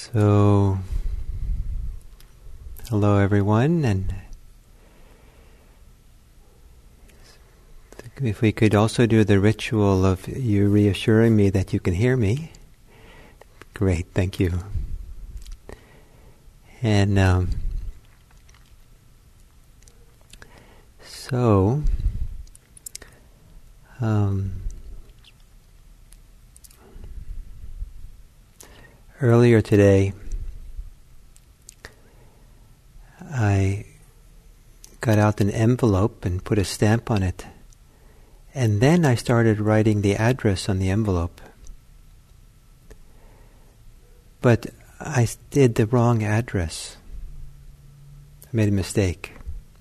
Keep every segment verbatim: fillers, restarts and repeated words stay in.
So, hello everyone, and if we could also do the ritual of you reassuring me that you can hear me. Great, thank you. And um, so, um, earlier today, I got out an envelope and put a stamp on it, and then I started writing the address on the envelope. But I did the wrong address. I made a mistake.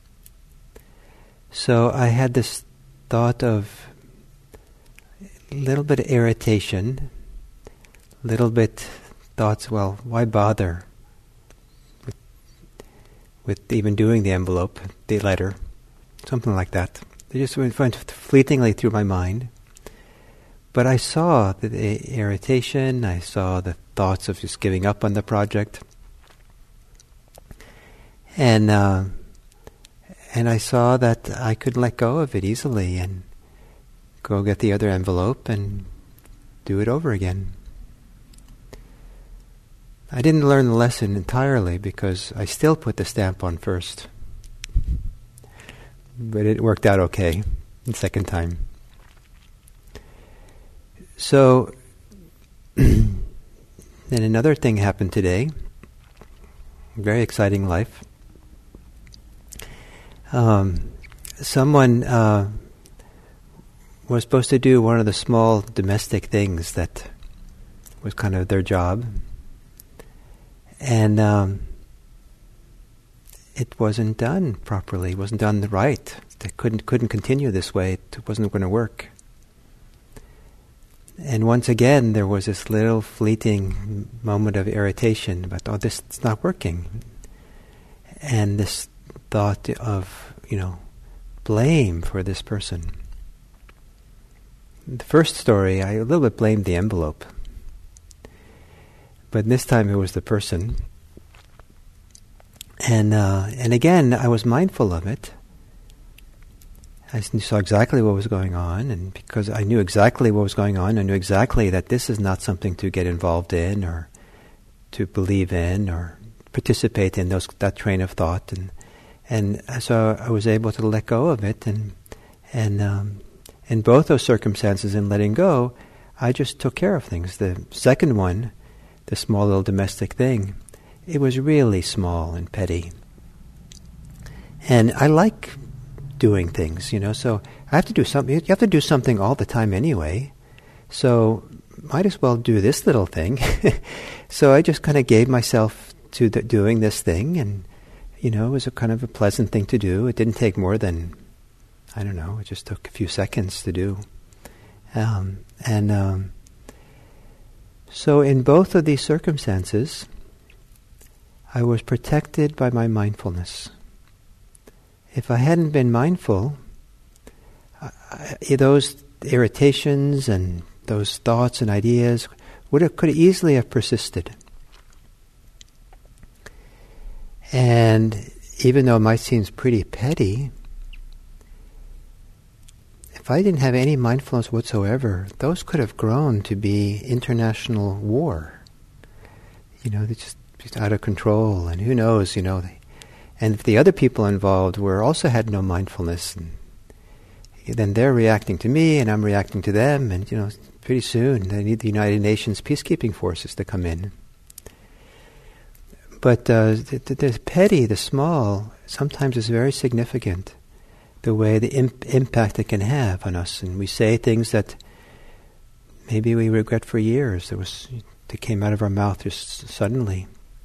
So I had this thought of a little bit of irritation, a little bit thoughts, well, why bother with, with even doing the envelope, the letter, something like that. They just went fleetingly through my mind. But I saw the, the irritation, I saw the thoughts of just giving up on the project. And uh, and I saw that I could let go of it easily and go get the other envelope and do it over again. I didn't learn the lesson entirely because I still put the stamp on first. But it worked out okay the second time. So, then another thing happened today. Very exciting life. Um, someone uh, was supposed to do one of the small domestic things that was kind of their job. And um, it wasn't done properly. It wasn't done right. They couldn't couldn't continue this way. It wasn't going to work. And once again, there was this little fleeting moment of irritation about, oh, this is not working. And this thought of, you know, blame for this person. The first story, I a little bit blamed the envelope. But this time it was the person. And uh, and again, I was mindful of it. I saw exactly what was going on, and because I knew exactly what was going on, I knew exactly that this is not something to get involved in or to believe in or participate in those that train of thought, and and so I was able to let go of it, and and um, in both those circumstances, in letting go, I just took care of things. The second one, the small little domestic thing, it was really small and petty, and I like doing things, you know, so I have to do something. You have to do something all the time anyway, so might as well do this little thing. So I just kind of gave myself to the, doing this thing, and, you know, it was a kind of a pleasant thing to do. It didn't take more than, I don't know, it just took a few seconds to do. Um, and um, so in both of these circumstances, I was protected by my mindfulness. If I hadn't been mindful, I, those irritations and those thoughts and ideas would have, could easily have persisted. And even though it might seem pretty petty, if I didn't have any mindfulness whatsoever, those could have grown to be international war. You know, they're just, just out of control, and who knows, you know, they, and if the other people involved were also had no mindfulness, and then they're reacting to me, and I'm reacting to them, and, you know, pretty soon they need the United Nations peacekeeping forces to come in. But uh, the, the, the petty, the small, sometimes is very significant, the way, the imp- impact it can have on us. And we say things that maybe we regret for years. That was, that came out of our mouth just suddenly,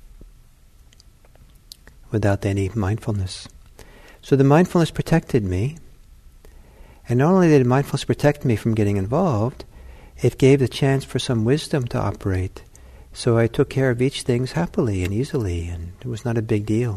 without any mindfulness. So the mindfulness protected me. And not only did mindfulness protect me from getting involved, it gave the chance for some wisdom to operate. So I took care of each thing happily and easily, and it was not a big deal.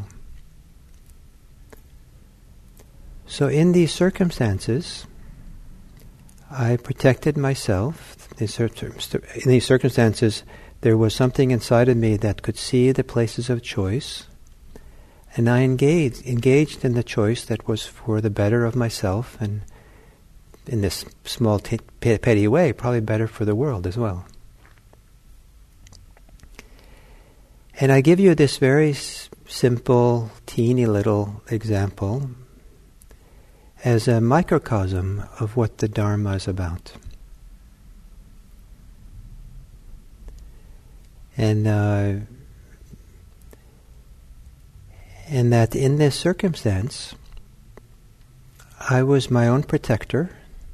So in these circumstances, I protected myself. In these circumstances, there was something inside of me that could see the places of choice, and I engaged, engaged in the choice that was for the better of myself, and in this small, t- petty way, probably better for the world as well. And I give you this very s- simple, teeny little example as a microcosm of what the Dharma is about. And uh, and that in this circumstance, I was my own protector.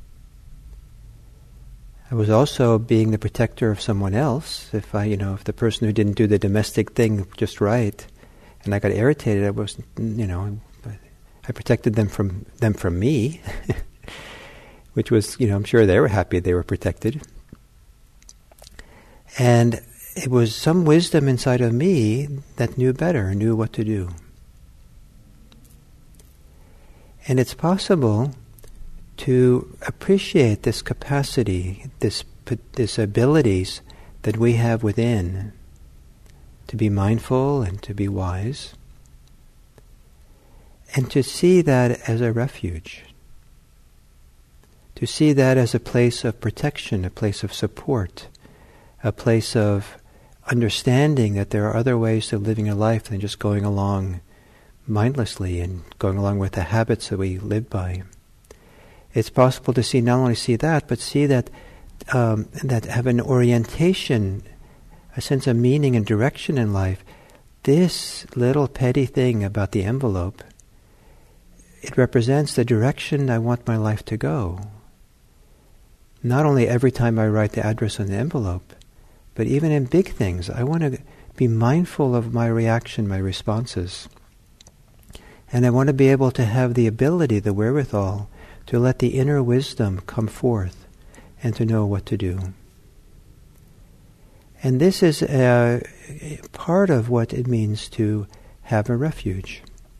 I was also being the protector of someone else. If I, you know, if the person who didn't do the domestic thing just right, and I got irritated, I was, you know, I protected them from them from me, which was, you know, I'm sure they were happy they were protected. And it was some wisdom inside of me that knew better, knew what to do. And it's possible to appreciate this capacity, this this abilities that we have within to be mindful and to be wise, and to see that as a refuge, to see that as a place of protection, a place of support, a place of understanding that there are other ways of living a life than just going along mindlessly and going along with the habits that we live by. It's possible to see, not only see that, but see that um, that have an orientation, a sense of meaning and direction in life. This little petty thing about the envelope, it represents the direction I want my life to go. Not only every time I write the address on the envelope, but even in big things, I want to be mindful of my reaction, my responses. And I want to be able to have the ability, the wherewithal, to let the inner wisdom come forth and to know what to do. And this is uh, part of what it means to have a refuge.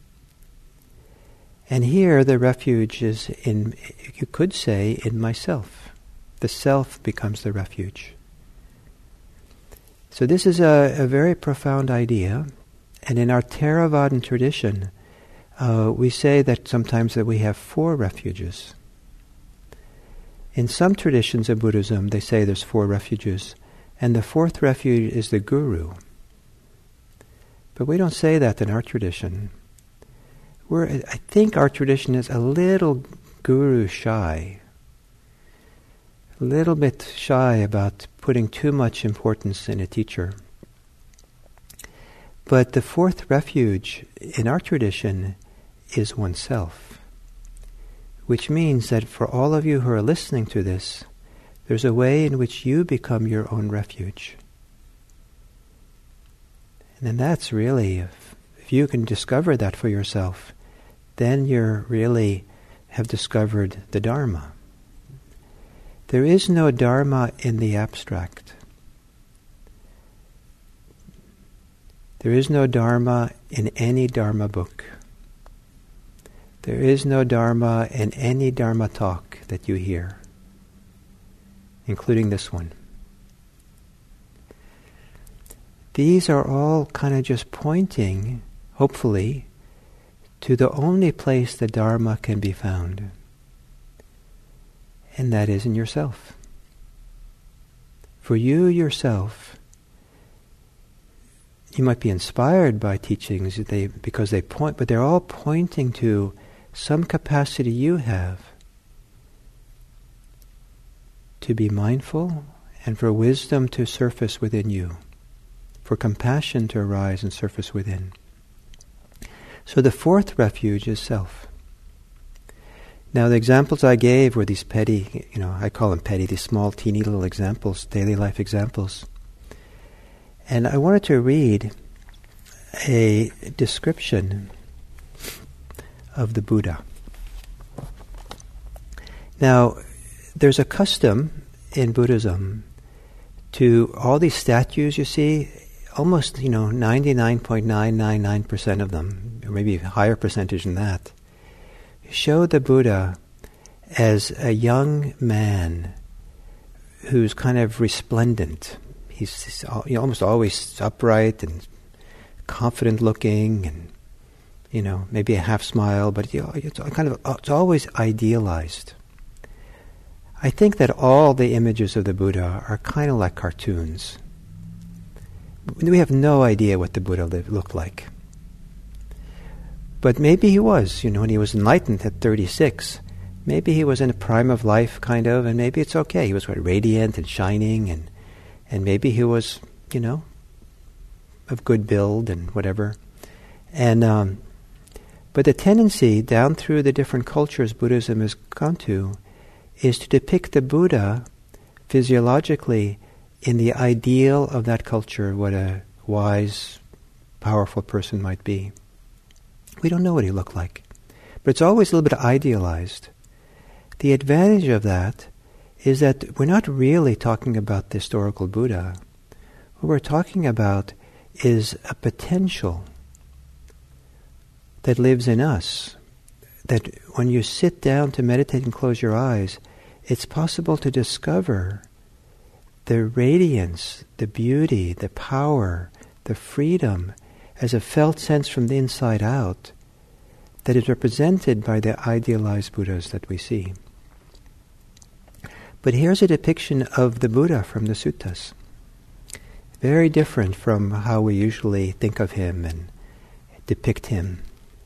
And here the refuge is in, you could say, in myself. The self becomes the refuge. So this is a, a very profound idea. And in our Theravadan tradition, uh, we say that sometimes that we have four refuges. In some traditions of Buddhism, they say there's four refuges. And the fourth refuge is the guru. But we don't say that in our tradition. We're, I think our tradition is a little guru shy. A little bit shy about putting too much importance in a teacher. But the fourth refuge in our tradition is oneself. Which means that for all of you who are listening to this, there's a way in which you become your own refuge. And then that's really, if, if you can discover that for yourself, then you really have discovered the Dharma. There is no Dharma in the abstract. There is no Dharma in any Dharma book. There is no Dharma in any Dharma talk that you hear, including this one. These are all kind of just pointing, hopefully, to the only place the Dharma can be found. And that is in yourself. For you yourself, you might be inspired by teachings they, because they point, but they're all pointing to some capacity you have to be mindful and for wisdom to surface within you, for compassion to arise and surface within. So the fourth refuge is self. Now the examples I gave were these petty, you know, I call them petty, these small, teeny little examples, daily life examples. And I wanted to read a description of the Buddha. Now, there's a custom in Buddhism to all these statues you see, almost, you know, ninety-nine point nine nine nine percent of them, or maybe a higher percentage than that, show the Buddha as a young man who's kind of resplendent. he's, he's you know, almost always upright and confident looking, and you know, maybe a half smile, but you know, it's kind of it's always idealized. I think that all the images of the Buddha are kind of like cartoons. We have no idea what the Buddha lived, looked like. But maybe he was, you know, when he was enlightened at thirty-six, maybe he was in a prime of life, kind of, and maybe it's okay. He was what, radiant and shining, and and maybe he was, you know, of good build and whatever. And um, but the tendency down through the different cultures Buddhism has gone to is to depict the Buddha physiologically in the ideal of that culture, what a wise, powerful person might be. We don't know what he looked like, but it's always a little bit idealized. The advantage of that is that we're not really talking about the historical Buddha. What we're talking about is a potential that lives in us, that when you sit down to meditate and close your eyes, it's possible to discover the radiance, the beauty, the power, the freedom as a felt sense from the inside out that is represented by the idealized Buddhas that we see. But here's a depiction of the Buddha from the suttas. Very different from how we usually think of him and depict him.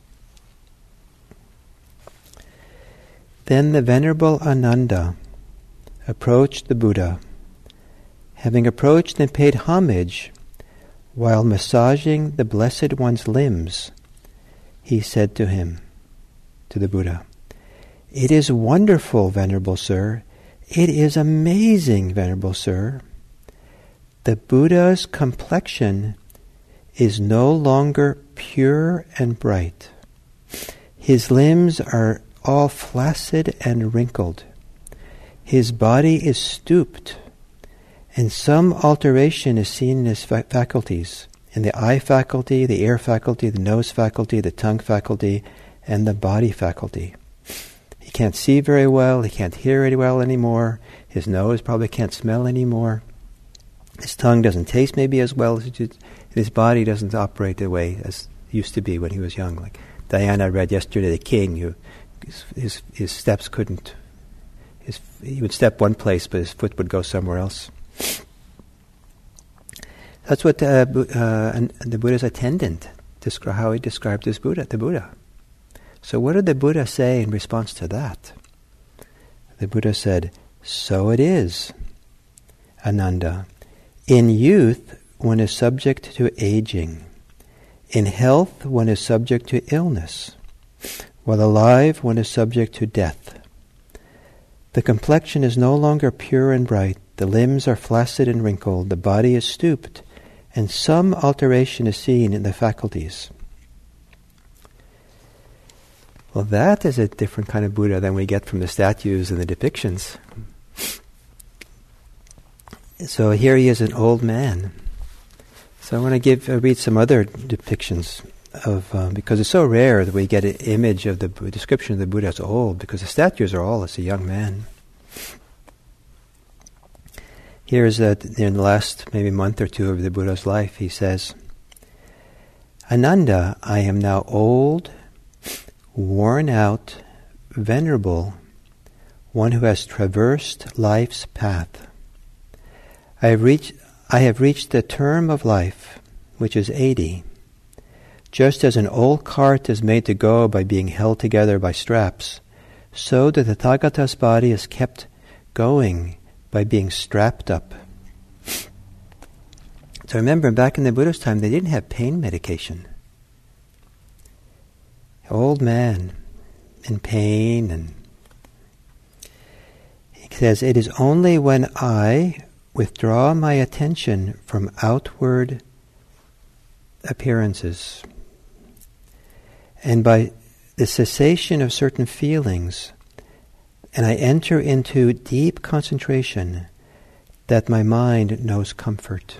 Then the Venerable Ananda approached the Buddha. Having approached and paid homage, while massaging the Blessed One's limbs, he said to him, to the Buddha, "It is wonderful, Venerable Sir. It is amazing, Venerable Sir. The Buddha's complexion is no longer pure and bright. His limbs are all flaccid and wrinkled. His body is stooped, and some alteration is seen in his fa- faculties, in the eye faculty, the ear faculty, the nose faculty, the tongue faculty, and the body faculty. He can't see very well, he can't hear very well anymore, his nose probably can't smell anymore, his tongue doesn't taste maybe as well, as it did, and his body doesn't operate the way as it used to be when he was young. Like Diana read yesterday, the king, who his, his, his steps couldn't, his, he would step one place, but his foot would go somewhere else. That's what uh, uh, the Buddha's attendant, descri- how he described his Buddha, the Buddha. So what did the Buddha say in response to that? The Buddha said, "So it is, Ananda. In youth, one is subject to aging. In health, one is subject to illness. While alive, one is subject to death. The complexion is no longer pure and bright. The limbs are flaccid and wrinkled. The body is stooped, and some alteration is seen in the faculties." Well, that is a different kind of Buddha than we get from the statues and the depictions. So here he is, an old man. So I want to give uh, read some other depictions of uh, because it's so rare that we get an image of the a description of the Buddha as old, because the statues are all as a young man. Here's uh, in the last maybe month or two of the Buddha's life. He says, "Ananda, I am now old, worn out, venerable, one who has traversed life's path. I have reached, I have reached the term of life, which is eighty. Just as an old cart is made to go by being held together by straps, so the Tathagata's body is kept going by being strapped up." So remember, back in the Buddha's time, they didn't have pain medication. Old man in pain, and he says, "It is only when I withdraw my attention from outward appearances, and by the cessation of certain feelings, and I enter into deep concentration, that my mind knows comfort."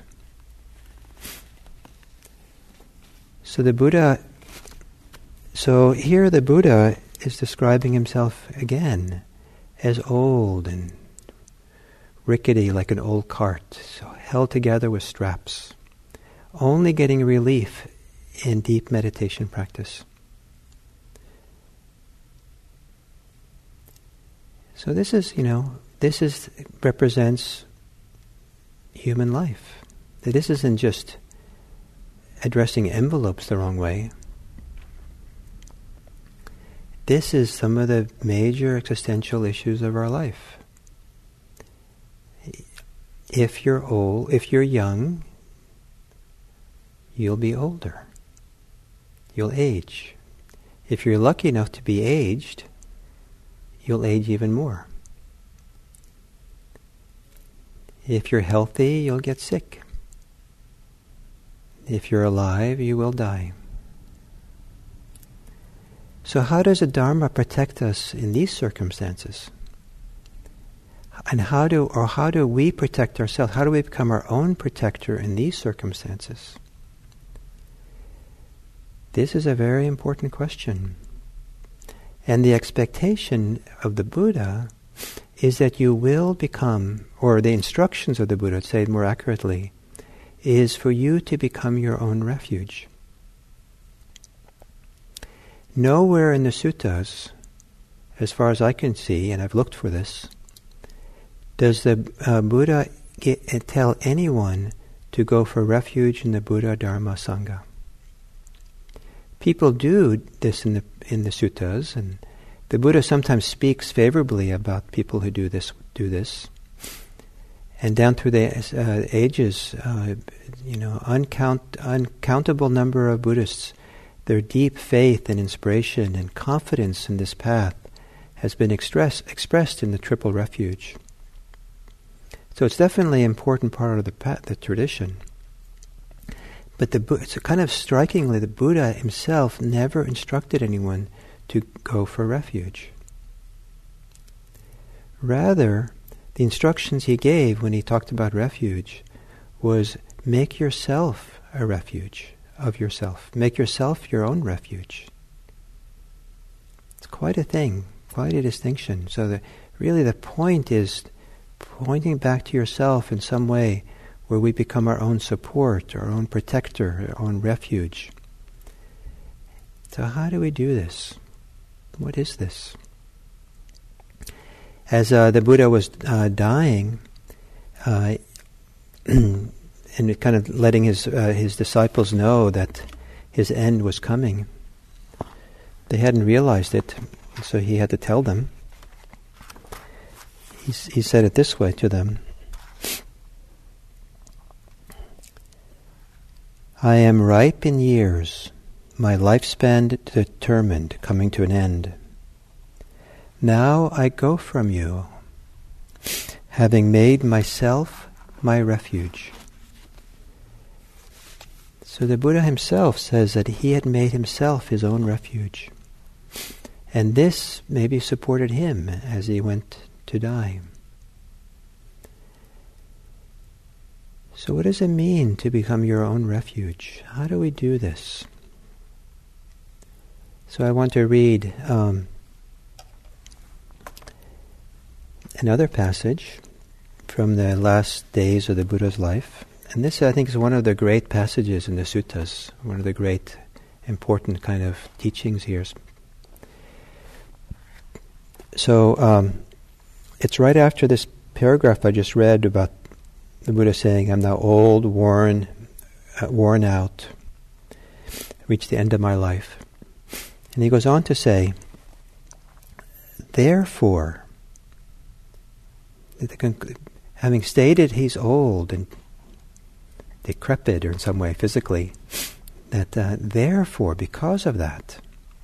So the Buddha, so here the Buddha is describing himself again as old and rickety like an old cart, so held together with straps, only getting relief in deep meditation practice. So this is, you know, this is represents human life. This isn't just addressing envelopes the wrong way. This is some of the major existential issues of our life. If you're old, if you're young, you'll be older. You'll age. If you're lucky enough to be aged, you'll age even more. If you're healthy, you'll get sick. If you're alive, you will die. So how does the Dharma protect us in these circumstances? And how do, or how do we protect ourselves? How do we become our own protector in these circumstances? This is a very important question. And the expectation of the Buddha is that you will become, or the instructions of the Buddha, to say it more accurately, is for you to become your own refuge. Nowhere in the suttas, as far as I can see, and I've looked for this, does the uh, Buddha get, uh, tell anyone to go for refuge in the Buddha, Dharma, Sangha. People do this in the in the suttas, and the Buddha sometimes speaks favorably about people who do this. Do this, and down through the uh, ages, uh, you know, uncount uncountable number of Buddhists, their deep faith and inspiration and confidence in this path has been express, expressed in the Triple Refuge. So it's definitely an important part of the path, the tradition. But the it's kind of strikingly, the Buddha himself never instructed anyone to go for refuge. Rather, the instructions he gave when he talked about refuge was make yourself a refuge of yourself. Make yourself your own refuge. It's quite a thing, quite a distinction. So the, really the point is pointing back to yourself in some way where we become our own support, our own protector, our own refuge. So how do we do this? What is this? As uh, the Buddha was uh, dying, uh, and kind of letting his uh, his disciples know that his end was coming, they hadn't realized it, so he had to tell them. He, he said it this way to them: I am ripe in years, my lifespan determined, coming to an end. Now I go from you, having made myself my refuge. So the Buddha himself says that he had made himself his own refuge. And this maybe supported him as he went to die. So what does it mean to become your own refuge? How do we do this? So I want to read um, another passage from the last days of the Buddha's life. And this, I think, is one of the great passages in the suttas, one of the great important kind of teachings here. So um, it's right after this paragraph I just read about the Buddha saying, I'm now old, worn, uh, worn out, reached the end of my life. And he goes on to say, therefore, having stated he's old and decrepit or in some way physically, that uh, therefore, because of that,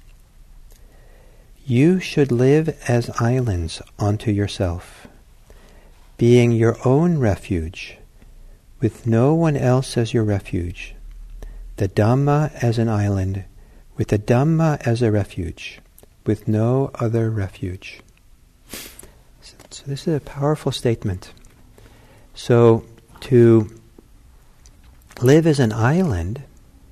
you should live as islands unto yourself, being your own refuge, with no one else as your refuge, the Dhamma as an island, with the Dhamma as a refuge, with no other refuge. So this is a powerful statement. So to live as an island,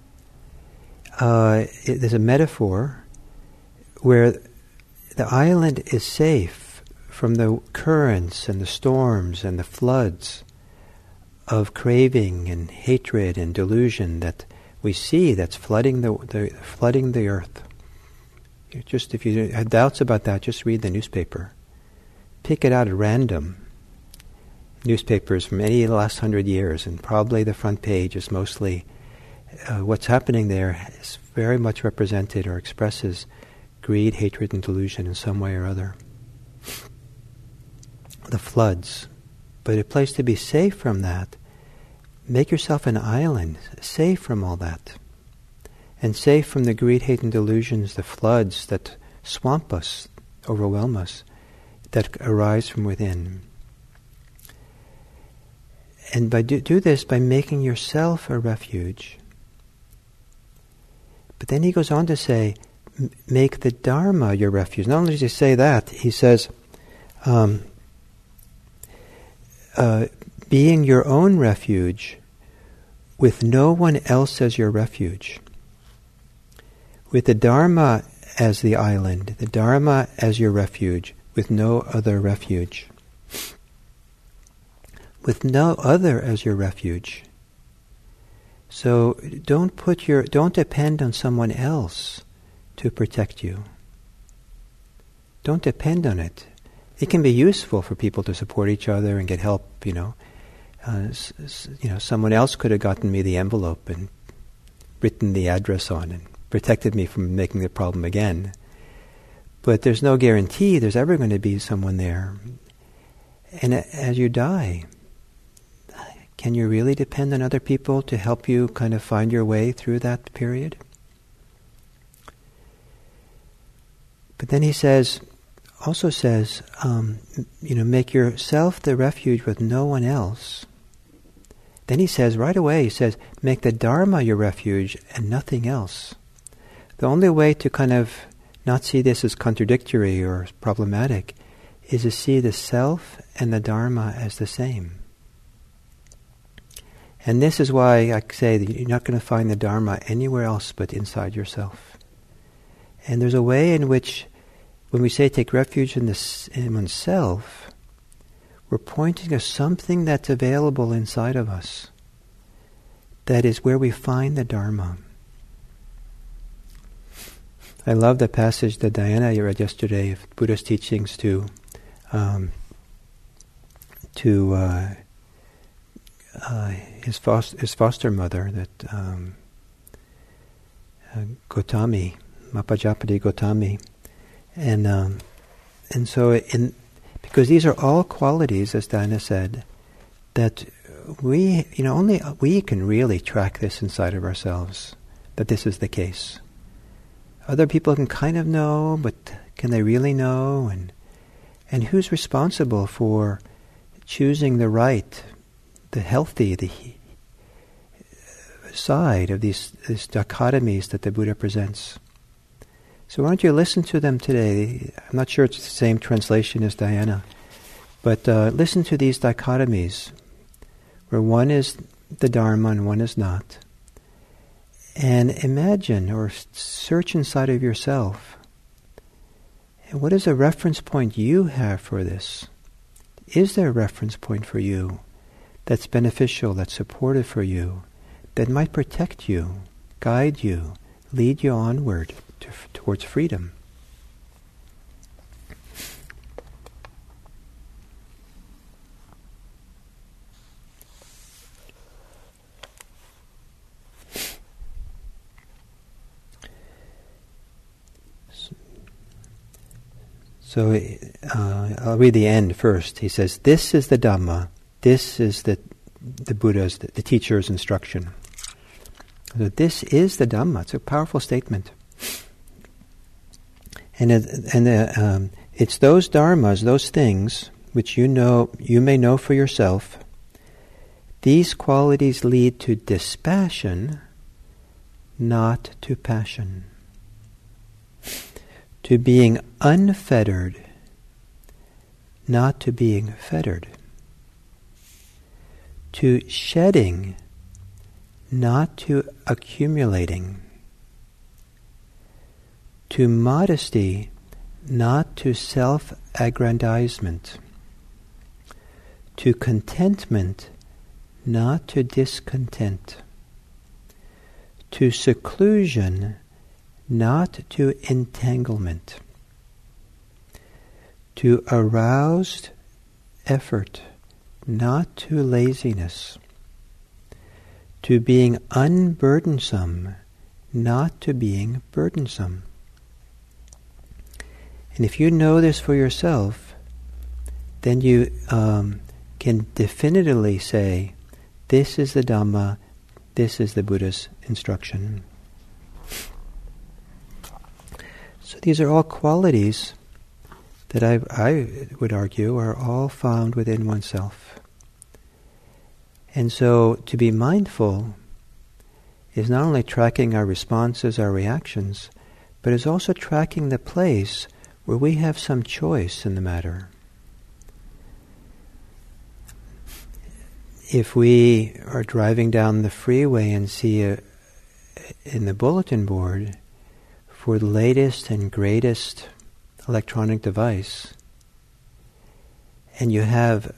uh, it, there's a metaphor where the island is safe from the currents and the storms and the floods of craving and hatred and delusion that we see that's flooding the, the flooding the earth. You just if you had doubts about that, just read the newspaper. Pick it out at random. Newspapers from any of the last hundred years, and probably the front page is mostly uh, what's happening there is very much represented or expresses greed, hatred, and delusion in some way or other. The floods. But a place to be safe from that, make yourself an island, safe from all that. And safe from the greed, hate, and delusions, the floods that swamp us, overwhelm us, that arise from within. And by do, do this by making yourself a refuge. But then he goes on to say, m- make the Dharma your refuge. Not only does he say that, he says, um, uh, being your own refuge with no one else as your refuge. With the Dharma as the island, the Dharma as your refuge, with no other refuge. With no other as your refuge. So don't put your don't depend on someone else to protect you. Don't depend on it. It can be useful for people to support each other and get help, you know. Uh, s- s- you know, someone else could have gotten me the envelope and written the address on and protected me from making the problem again. But there's no guarantee there's ever going to be someone there. And a- as you die, can you really depend on other people to help you kind of find your way through that period? But then he says, also says, um, you know, make yourself the refuge with no one else. Then he says, right away, he says, make the Dharma your refuge and nothing else. The only way to kind of not see this as contradictory or problematic is to see the self and the Dharma as the same. And this is why I say that you're not going to find the Dharma anywhere else but inside yourself. And there's a way in which, when we say take refuge in, this, in oneself, we're pointing to something that's available inside of us. That is where we find the Dharma. I love the passage that Diana read yesterday of Buddha's teachings to um, to uh, uh, his, foster, his foster mother, that um, uh, Gotami, Mapajapati Gotami, and um, and so in because these are all qualities, as Diana said, that we you know only we can really track this inside of ourselves, that this is the case. Other people can kind of know, but can they really know? And and who's responsible for choosing the right, the healthy, the side of these, these dichotomies that the Buddha presents? So why don't you listen to them today? I'm not sure it's the same translation as Diana, but uh, listen to these dichotomies, where one is the Dharma and one is not. And imagine or search inside of yourself. And what is a reference point you have for this? Is there a reference point for you that's beneficial, that's supportive for you, that might protect you, guide you, lead you onward to, towards freedom? So uh, I'll read the end first. He says, this is the Dhamma, this is the the Buddha's, the, the teacher's instruction. So this is the Dhamma. It's a powerful statement. And it, and uh, um, it's those dharmas, those things which you know, you may know for yourself. These qualities lead to dispassion, not to passion. To being unfettered, not to being fettered. To shedding, not to accumulating. To modesty, not to self-aggrandizement, to contentment, not to discontent, to seclusion, not to entanglement, to aroused effort, not to laziness, to being unburdensome, not to being burdensome. And if you know this for yourself, then you um, can definitively say, this is the Dhamma, this is the Buddha's instruction. So these are all qualities that I, I would argue are all found within oneself. And so to be mindful is not only tracking our responses, our reactions, but is also tracking the place where we have some choice in the matter. If we are driving down the freeway and see a, in the bulletin board for the latest and greatest electronic device, and you have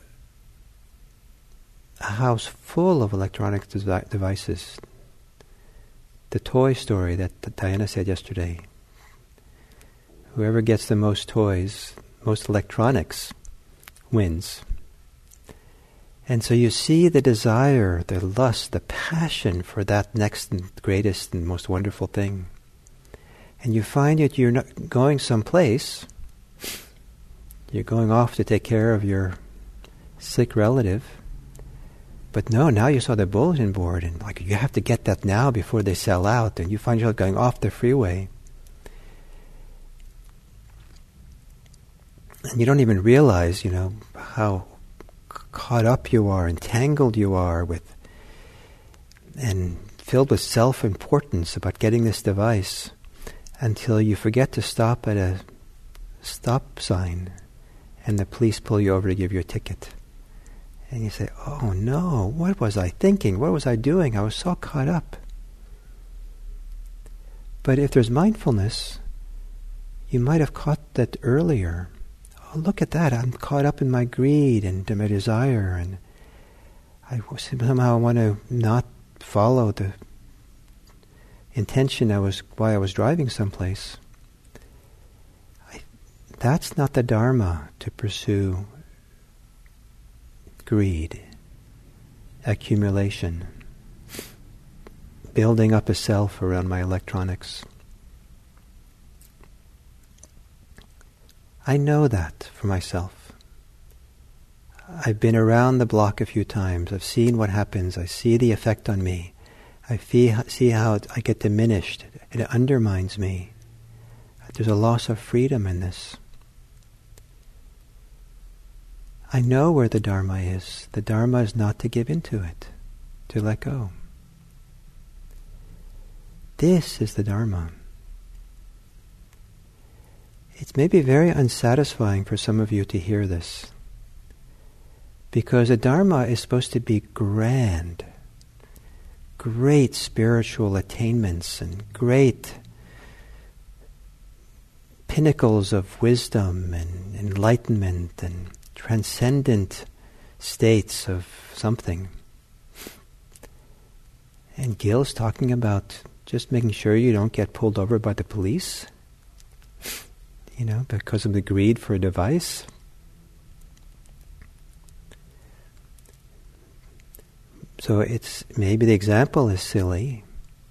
a house full of electronic de- devices, the toy story that, that Diana said yesterday, whoever gets the most toys, most electronics, wins. And so you see the desire, the lust, the passion for that next and greatest and most wonderful thing. And you find that you're not going someplace, you're going off to take care of your sick relative, but no, now you saw the bulletin board and like you have to get that now before they sell out, and you find yourself going off the freeway. And you don't even realize, you know, how caught up you are, entangled you are with, and filled with self-importance about getting this device, until you forget to stop at a stop sign and the police pull you over to give you a ticket. And you say, oh no, what was I thinking? What was I doing? I was so caught up. But if there's mindfulness, you might have caught that earlier. Oh, look at that, I'm caught up in my greed and my desire, and I somehow want to not follow the intention I was why I was driving someplace. I, that's not the Dharma, to pursue greed, accumulation, building up a self around my electronics. I know that for myself. I've been around the block a few times. I've seen what happens. I see the effect on me. I feel, see how I get diminished. It undermines me. There's a loss of freedom in this. I know where the Dharma is. The Dharma is not to give into it, to let go. This is the Dharma. It may be very unsatisfying for some of you to hear this, because the Dharma is supposed to be grand, great spiritual attainments and great pinnacles of wisdom and enlightenment and transcendent states of something. And Gil's talking about just making sure you don't get pulled over by the police, you know, because of the greed for a device. So it's, maybe the example is silly,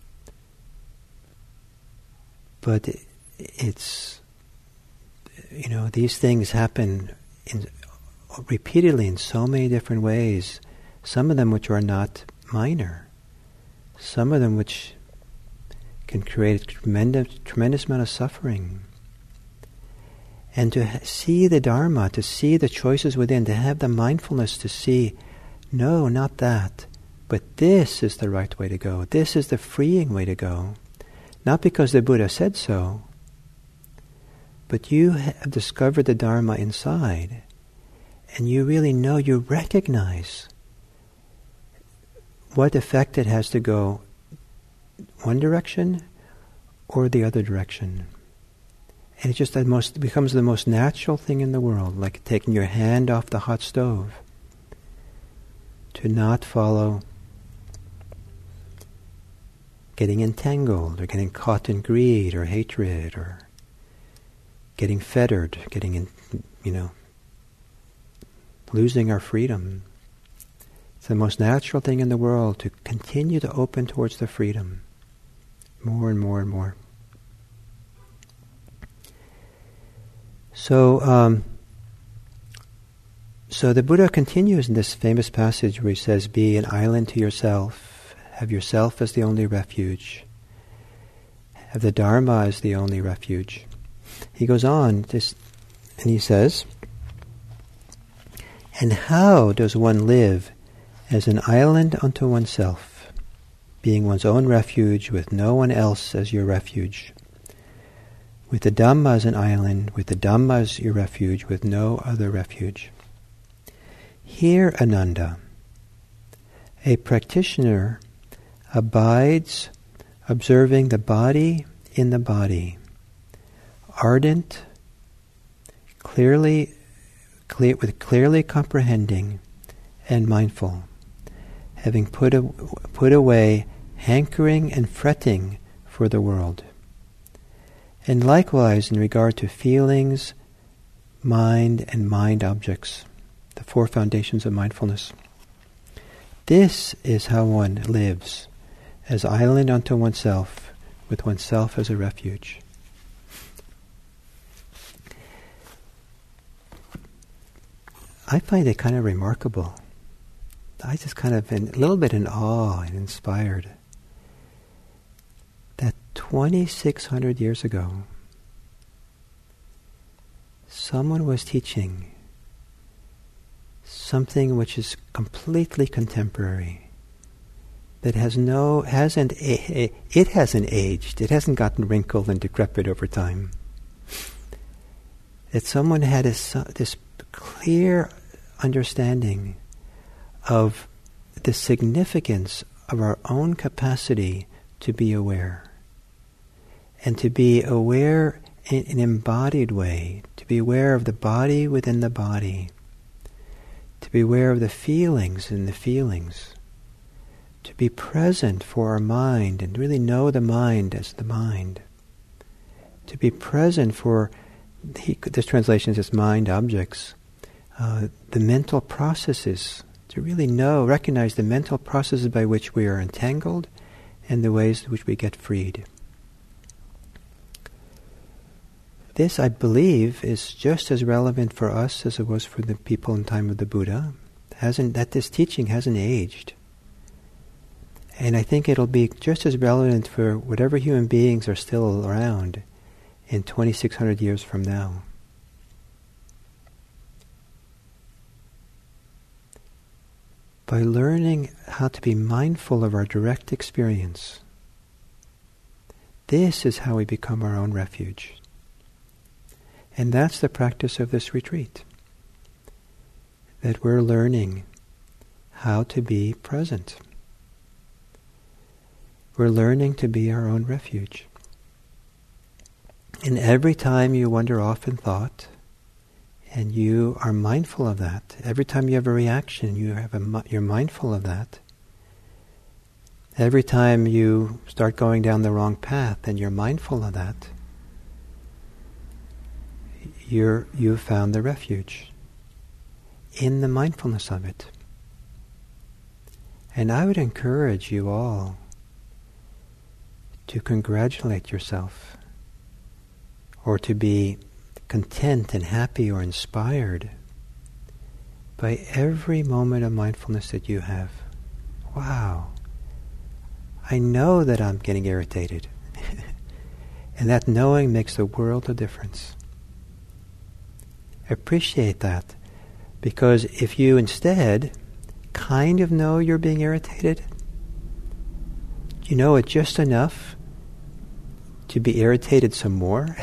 but it's, you know, these things happen in repeatedly in so many different ways, some of them which are not minor, some of them which can create a tremendous, tremendous amount of suffering. And to ha- see the Dharma, to see the choices within, to have the mindfulness to see, no, not that, but this is the right way to go, this is the freeing way to go. Not because the Buddha said so, but you have discovered the Dharma inside, and you really know, you recognize what effect it has to go one direction or the other direction. And it just the most, becomes the most natural thing in the world, like taking your hand off the hot stove, to not follow getting entangled or getting caught in greed or hatred or getting fettered, getting in, you know, losing our freedom. It's the most natural thing in the world to continue to open towards the freedom more and more and more. So, um, so the Buddha continues in this famous passage where he says, "Be an island to yourself, have yourself as the only refuge, have the Dharma as the only refuge." He goes on, this, and he says, "And how does one live as an island unto oneself, being one's own refuge with no one else as your refuge? With the Dhamma as an island, with the Dhamma as your refuge, with no other refuge. Here, Ananda, a practitioner abides observing the body in the body, ardent, clearly, clear, with clearly comprehending and mindful, having put, a, put away hankering and fretting for the world. And likewise in regard to feelings, mind, and mind objects, the four foundations of mindfulness. This is how one lives, as island unto oneself, with oneself as a refuge." I find it kind of remarkable. I just kind of been a little bit in awe and inspired that twenty-six hundred years ago, someone was teaching something which is completely contemporary, that has no, hasn't, a, a, it hasn't aged, it hasn't gotten wrinkled and decrepit over time. That someone had this, uh, this clear understanding of the significance of our own capacity to be aware, and to be aware in an embodied way, to be aware of the body within the body, to be aware of the feelings in the feelings, to be present for our mind and really know the mind as the mind, to be present for, he, this translation says mind objects, uh, the mental processes, to really know, recognize the mental processes by which we are entangled and the ways in which we get freed. This, I believe, is just as relevant for us as it was for the people in the time of the Buddha. Hasn't, that this teaching hasn't aged. And I think it'll be just as relevant for whatever human beings are still around in twenty-six hundred years from now. By learning how to be mindful of our direct experience, this is how we become our own refuge. And that's the practice of this retreat. That we're learning how to be present. We're learning to be our own refuge. And every time you wander off in thought, and you are mindful of that, every time you have a reaction, you have a, you're mindful of that. Every time you start going down the wrong path, and you're mindful of that, You're, you've found the refuge in the mindfulness of it. And I would encourage you all to congratulate yourself, or to be content and happy or inspired by every moment of mindfulness that you have. Wow, I know that I'm getting irritated. And that knowing makes a world of difference. Appreciate that, because if you instead kind of know you're being irritated, you know it just enough to be irritated some more,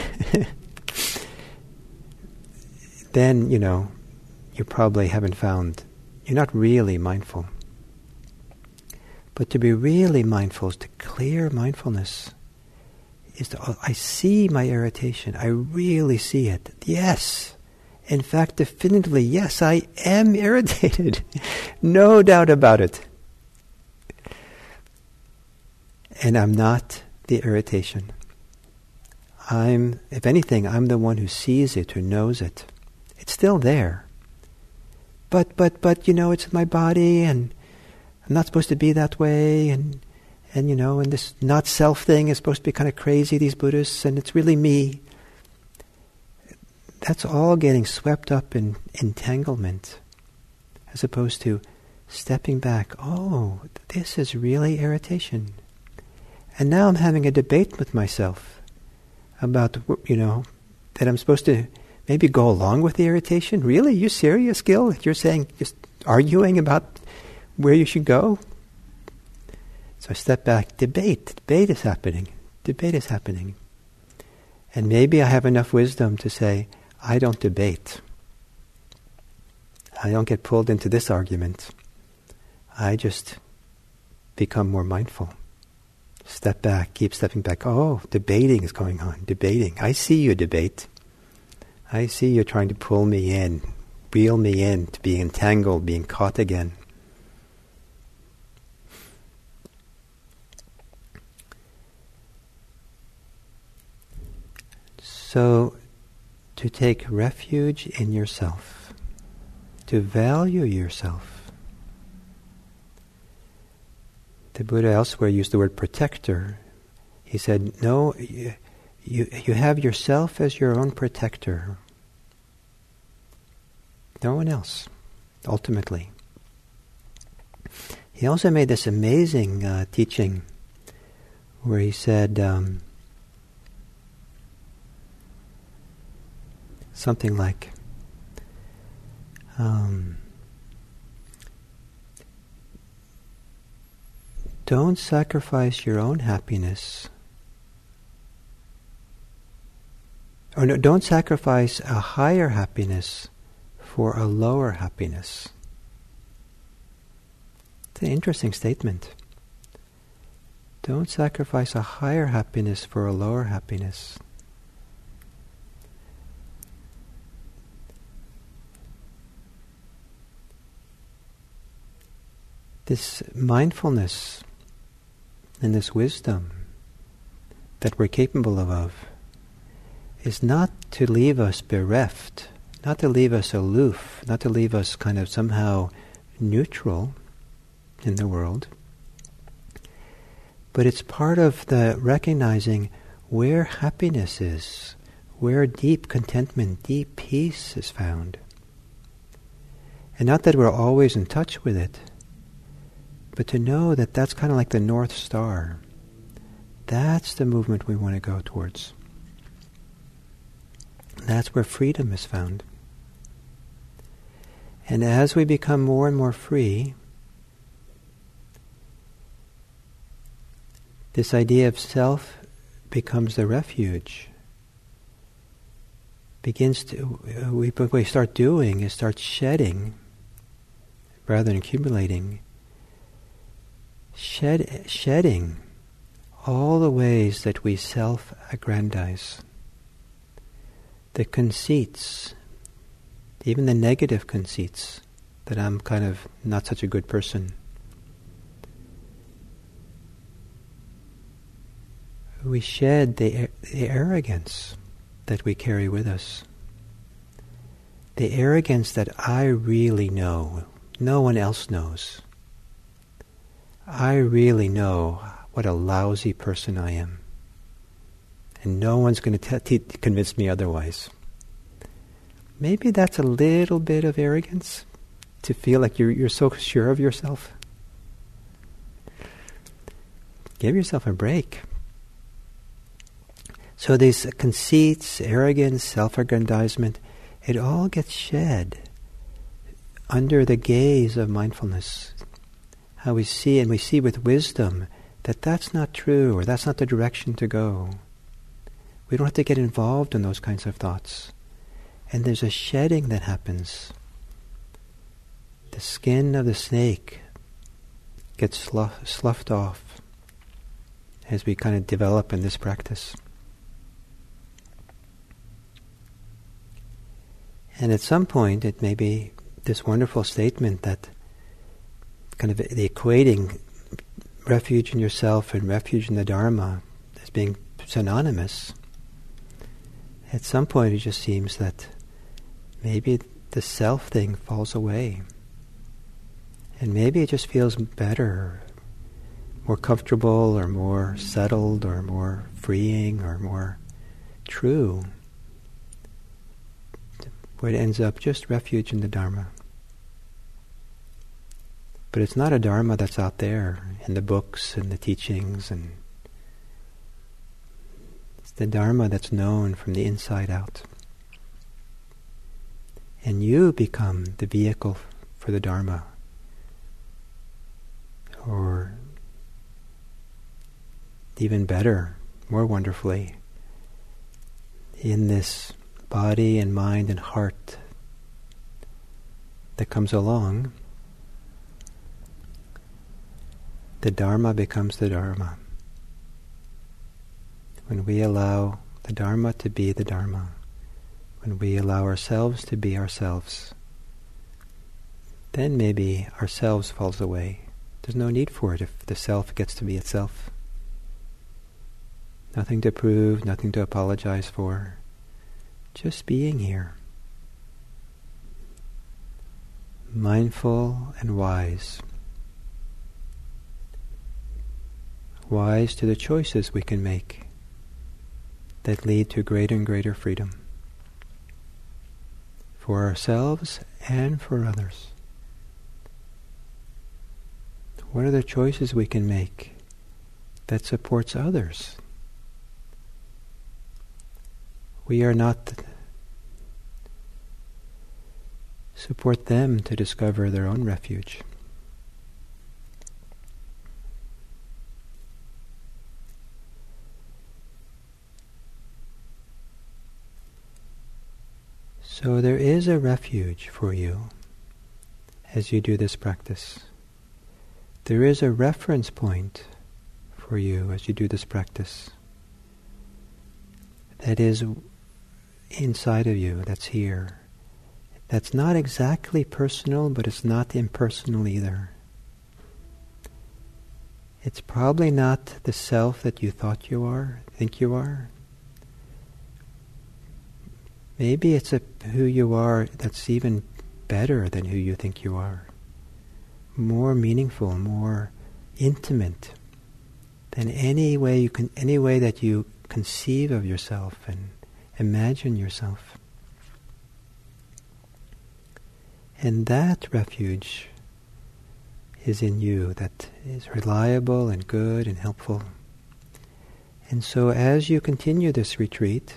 then, you know, you probably haven't found, you're not really mindful. But to be really mindful is to clear mindfulness, is to, oh, I see my irritation. I really see it. Yes. In fact, definitively, yes, I am irritated. No doubt about it. And I'm not the irritation. I'm, if anything, I'm the one who sees it, who knows it. It's still there. But, but, but, you know, it's my body, and I'm not supposed to be that way, and, and you know, and this not self thing is supposed to be kind of crazy, these Buddhists, and it's really me. That's all getting swept up in entanglement, as opposed to stepping back. Oh, this is really irritation. And now I'm having a debate with myself about, you know, that I'm supposed to maybe go along with the irritation. Really? You serious, Gil? You're saying, just arguing about where you should go? So I step back. Debate. Debate is happening. Debate is happening. And maybe I have enough wisdom to say, I don't debate. I don't get pulled into this argument. I just become more mindful. Step back, keep stepping back. Oh, debating is going on. Debating. I see you debate. I see you trying to pull me in, reel me in to being entangled, being caught again. So, to take refuge in yourself, to value yourself. The Buddha elsewhere used the word protector. He said, no, you, you, you have yourself as your own protector. No one else, ultimately. He also made this amazing uh, teaching where he said um, something like, um, don't sacrifice your own happiness, or no, don't sacrifice a higher happiness for a lower happiness. It's an interesting statement. Don't sacrifice a higher happiness for a lower happiness. This mindfulness and this wisdom that we're capable of is not to leave us bereft, not to leave us aloof, not to leave us kind of somehow neutral in the world, but it's part of the recognizing where happiness is, where deep contentment, deep peace is found. And not that we're always in touch with it, but to know that that's kind of like the North Star. That's the movement we want to go towards. That's where freedom is found. And as we become more and more free, this idea of self becomes the refuge. Begins to, we, what we start doing is start shedding, rather than accumulating, shed, shedding all the ways that we self-aggrandize. The conceits, even the negative conceits, that I'm kind of not such a good person. We shed the, the arrogance that we carry with us. The arrogance that I really know, no one else knows. I really know what a lousy person I am. And no one's going to t- t- convince me otherwise. Maybe that's a little bit of arrogance, to feel like you're, you're so sure of yourself. Give yourself a break. So these conceits, arrogance, self-aggrandizement, it all gets shed under the gaze of mindfulness. How we see, and we see with wisdom, that that's not true, or that's not the direction to go. We don't have to get involved in those kinds of thoughts. And there's a shedding that happens. The skin of the snake gets slough, sloughed off as we kind of develop in this practice. And at some point it may be this wonderful statement that kind of the equating refuge in yourself and refuge in the Dharma as being synonymous. At some point it just seems that maybe the self thing falls away. And maybe it just feels better, more comfortable or more settled or more freeing or more true. Where it ends up just refuge in the Dharma. But it's not a Dharma that's out there in the books and the teachings, and it's the Dharma that's known from the inside out. And you become the vehicle for the Dharma. Or even better, more wonderfully, in this body and mind and heart that comes along, the Dharma becomes the Dharma. When we allow the Dharma to be the Dharma, when we allow ourselves to be ourselves, then maybe ourselves falls away. There's no need for it if the self gets to be itself. Nothing to prove, nothing to apologize for. Just being here. Mindful and wise. Wise to the choices we can make that lead to greater and greater freedom. For ourselves and for others. What are the choices we can make that supports others? We are not to support them to discover their own refuge. So there is a refuge for you as you do this practice. There is a reference point for you as you do this practice that is inside of you, that's here. That's not exactly personal, but it's not impersonal either. It's probably not the self that you thought you are, think you are. Maybe it's a who you are that's even better than who you think you are. More meaningful, more intimate than any way you can, any way that you conceive of yourself and imagine yourself. And that refuge is in you, that is reliable and good and helpful. And so as you continue this retreat,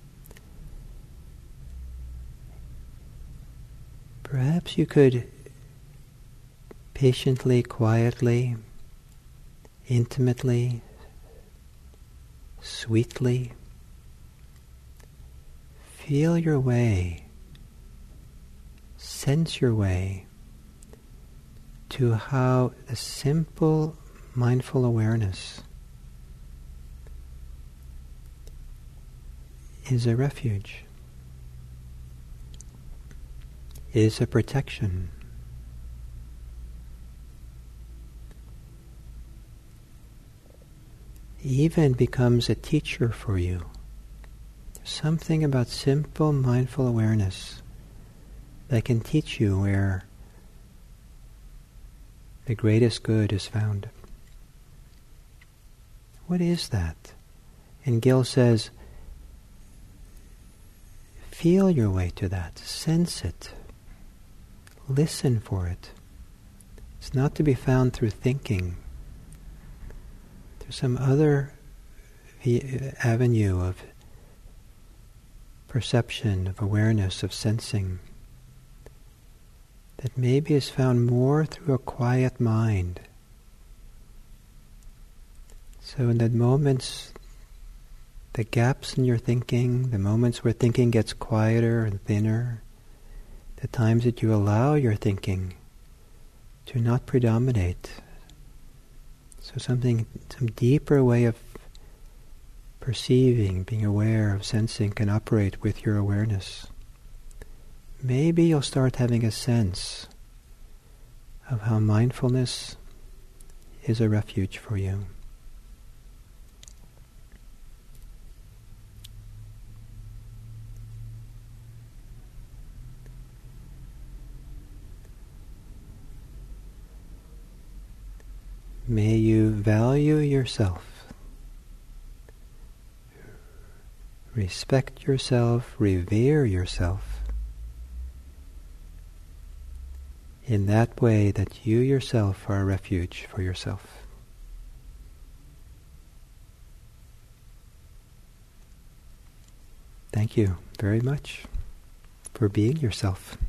perhaps you could patiently, quietly, intimately, sweetly feel your way, sense your way to how the simple mindful awareness is a refuge, is a protection. Even becomes a teacher for you. Something about simple mindful awareness that can teach you where the greatest good is found. What is that? And Gil says, feel your way to that, sense it, listen for it. It's not to be found through thinking. There's some other avenue of perception, of awareness, of sensing that maybe is found more through a quiet mind. So in the moments, the gaps in your thinking, the moments where thinking gets quieter and thinner, the times that you allow your thinking to not predominate. So something, some deeper way of perceiving, being aware of sensing can operate with your awareness. maybe you'll start having a sense of how mindfulness is a refuge for you. May you value yourself, respect yourself, revere yourself in that way that you yourself are a refuge for yourself. Thank you very much for being yourself.